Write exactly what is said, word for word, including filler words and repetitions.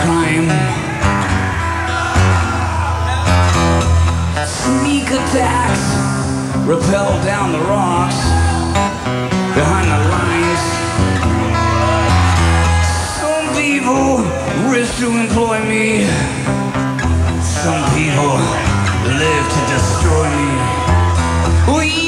crime. Sneak attacks, rappel down the rocks, behind the lines. Some people wish to employ me. Some people live to destroy me. We